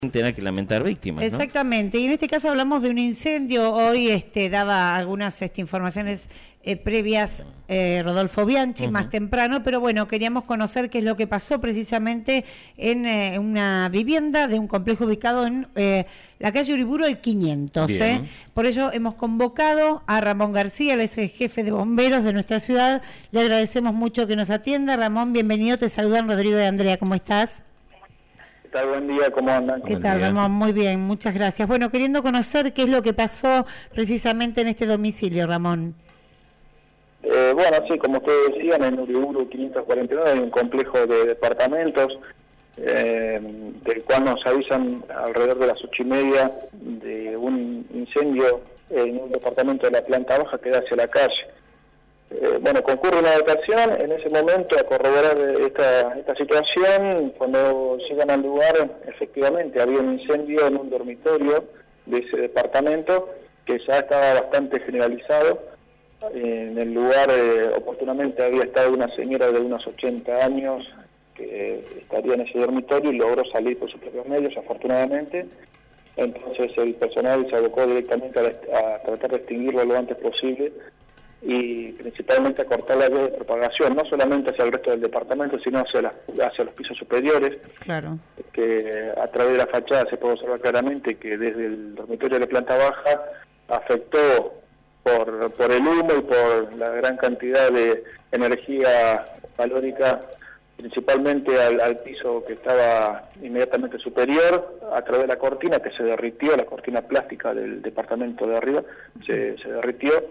tener que lamentar víctimas, ¿no? Exactamente, y en este caso hablamos de un incendio. Hoy daba algunas informaciones previas Rodolfo Bianchi más temprano, pero bueno, queríamos conocer qué es lo que pasó precisamente en una vivienda de un complejo ubicado en la calle Uriburu el 500. Por ello hemos convocado a Ramón García, él es el jefe de bomberos de nuestra ciudad. Le agradecemos mucho que nos atienda. Ramón, bienvenido, te saludan Rodrigo y Andrea, ¿cómo estás? ¿Qué tal? Buen día, ¿cómo andan? ¿Qué tal, Ramón? Muy bien, muchas gracias. Bueno, queriendo conocer qué es lo que pasó precisamente en este domicilio, Ramón. Bueno, sí, como ustedes decían, en Uriburu 549 hay un complejo de departamentos, del cual nos avisan alrededor de las 8:30 de un incendio en un departamento de la planta baja que da hacia la calle. Bueno, concurre una dotación en ese momento a corroborar esta situación. Cuando llegan al lugar, efectivamente había un incendio en un dormitorio de ese departamento que ya estaba bastante generalizado. En el lugar oportunamente había estado una señora de unos 80 años que estaría en ese dormitorio y logró salir por sus propios medios, afortunadamente. Entonces el personal se abocó directamente a tratar de extinguirlo lo antes posible y principalmente a cortar la vía de propagación, no solamente hacia el resto del departamento, sino hacia los pisos superiores. Claro. Que a través de la fachada se puede observar claramente que desde el dormitorio de la planta baja afectó por el humo y por la gran cantidad de energía calórica, principalmente al piso que estaba inmediatamente superior, a través de la cortina que se derritió, la cortina plástica del departamento de arriba se derritió,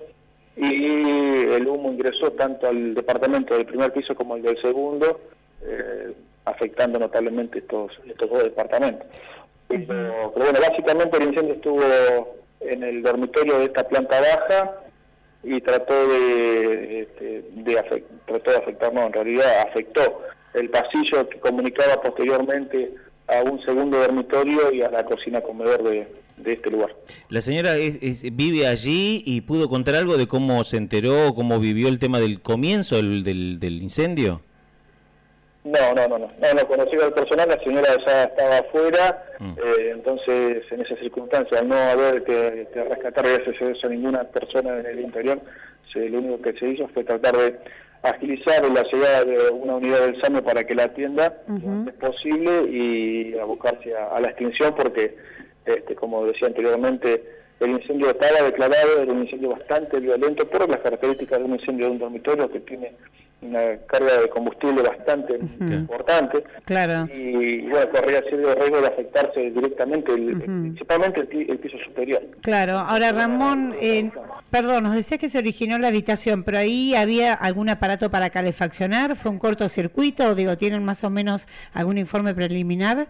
y el humo ingresó tanto al departamento del primer piso como al del segundo, afectando notablemente estos dos departamentos. Pero bueno, básicamente el incendio estuvo en el dormitorio de esta planta baja y trató de afectar, no, en realidad afectó el pasillo que comunicaba posteriormente a un segundo dormitorio y a la cocina comedor de este lugar. ¿La señora vive allí y pudo contar algo de cómo se enteró, cómo vivió el tema del comienzo del incendio? No conocía al personal, la señora ya estaba afuera, entonces en esas circunstancias, al no haber que rescatar gracias a ninguna persona en el interior, lo único que se hizo fue tratar de agilizar la llegada de una unidad del SAME para que la atienda lo antes posible y abocarse a la extinción, porque como decía anteriormente, el incendio estaba declarado, era un incendio bastante violento por las características de un incendio de un dormitorio que tiene una carga de combustible bastante importante. Claro. Y bueno, corría serio riesgo de afectarse directamente, principalmente el piso superior. Claro. Ahora, Ramón, perdón, nos decías que se originó la habitación, pero ahí había algún aparato para calefaccionar, ¿fue un cortocircuito? Digo, ¿tienen más o menos algún informe preliminar?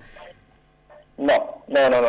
No.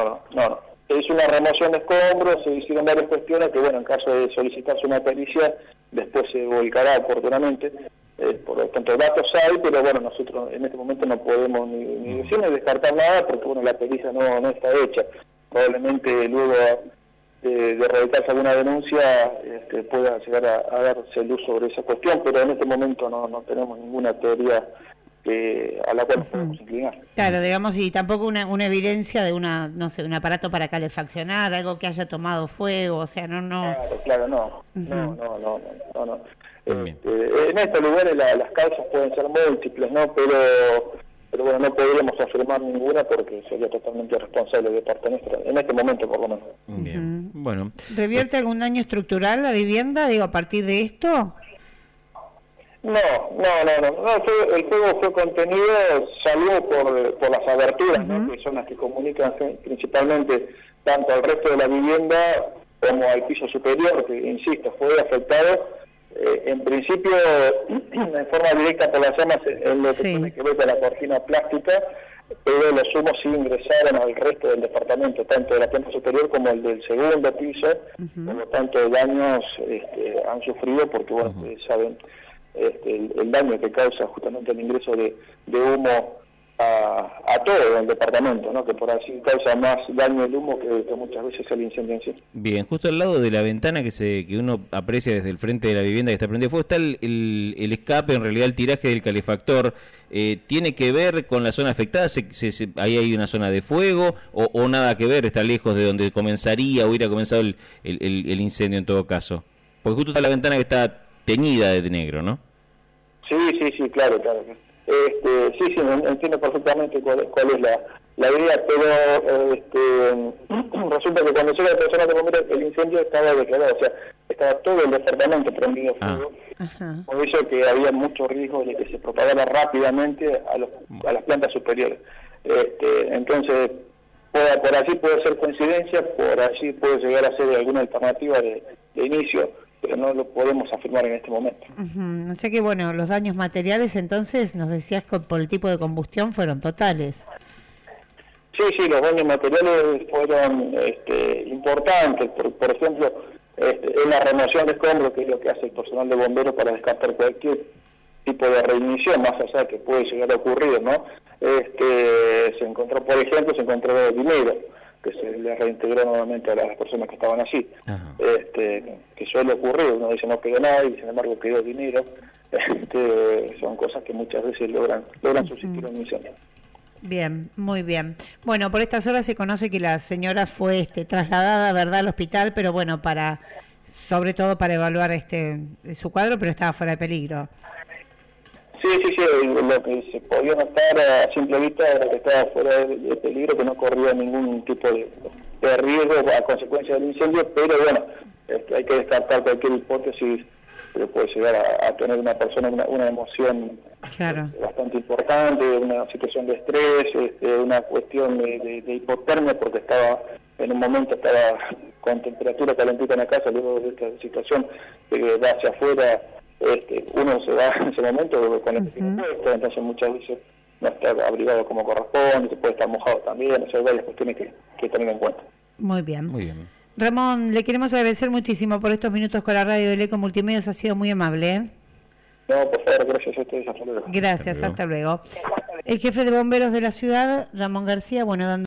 Es una remoción de escombros, se hicieron varias cuestiones que, bueno, en caso de solicitarse una pericia, después se volcará oportunamente. Por lo tanto, datos hay, pero bueno, nosotros en este momento no podemos ni decir ni descartar nada, porque bueno, la pericia no está hecha. Probablemente luego de radicarse alguna denuncia pueda llegar a darse luz sobre esa cuestión, pero en este momento no tenemos ninguna teoría a la cual nos podemos inclinar. Claro, digamos, y tampoco una evidencia de un aparato para calefaccionar, algo que haya tomado fuego, o sea, no. Claro, no. En estos lugares las causas pueden ser múltiples, ¿no? Pero bueno, no podríamos afirmar ninguna porque sería totalmente irresponsable de parte nuestra, en este momento por lo menos. Bien, bueno. ¿Revierte algún daño estructural la vivienda, digo, a partir de esto? No, el fuego fue contenido, salió por las aberturas, ¿no? Que son las que comunican principalmente tanto al resto de la vivienda como al piso superior, que insisto, fue afectado en principio en forma directa por las llamas en lo que tiene que ver con la cortina plástica, pero los humos sí ingresaron al resto del departamento, tanto de la planta superior como el del segundo piso, por lo tanto daños han sufrido porque, bueno, ustedes saben el daño que causa justamente el ingreso de humo a todo el departamento, ¿no? Que por así causa más daño el humo que muchas veces el incendio en sí. Bien, justo al lado de la ventana que uno aprecia desde el frente de la vivienda que está prendida fuego está el escape, en realidad el tiraje del calefactor. ¿Tiene que ver con la zona afectada? ¿Ahí hay una zona de fuego o nada que ver? ¿Está lejos de donde comenzaría o hubiera comenzado el incendio en todo caso? Porque justo está la ventana que está teñida de negro, ¿no? Sí, claro. Sí, entiendo perfectamente cuál es la idea, pero resulta que cuando llega el personal de bomberos el incendio estaba declarado, o sea, estaba todo el departamento prendido fuego, por eso que había mucho riesgo de que se propagara rápidamente a las plantas superiores. Entonces, por allí puede ser coincidencia, por allí puede llegar a ser alguna alternativa de inicio, pero no lo podemos afirmar en este momento. O sea que, bueno, los daños materiales, entonces, nos decías que por el tipo de combustión fueron totales. Sí, los daños materiales fueron importantes. Por ejemplo, en la remoción de escombros, que es lo que hace el personal de bomberos para descartar cualquier tipo de reignición, más allá que puede llegar a ocurrir, ¿no? Se encontró dinero que se le reintegró nuevamente a las personas que estaban allí, que suele ocurrir, uno dice no quedó nada y sin embargo quedó dinero. Son cosas que muchas veces logran subsistir en un incendio. Bien, muy bien. Bueno, por estas horas se conoce que la señora fue trasladada, ¿verdad?, al hospital, pero bueno, sobre todo para evaluar su cuadro, pero estaba fuera de peligro. Sí, lo que se podía notar a simple vista era que estaba fuera de peligro, que no corría ningún tipo de riesgo a consecuencia del incendio, pero bueno, hay que descartar cualquier hipótesis, pero puede llegar a tener una persona una emoción bastante importante, una situación de estrés, una cuestión de hipotermia, porque en un momento estaba con temperatura calentita en la casa, luego de esta situación que va hacia afuera. Uno se va en ese momento con el puesto, entonces muchas veces no está abrigado como corresponde, se puede estar mojado también, hay varias cuestiones que tener en cuenta. Muy bien. Ramón, le queremos agradecer muchísimo por estos minutos con la radio del Eco Multimedios, ha sido muy amable. No, por favor, gracias a ustedes, hasta luego. Gracias, hasta luego. El jefe de bomberos de la ciudad, Ramón García, dando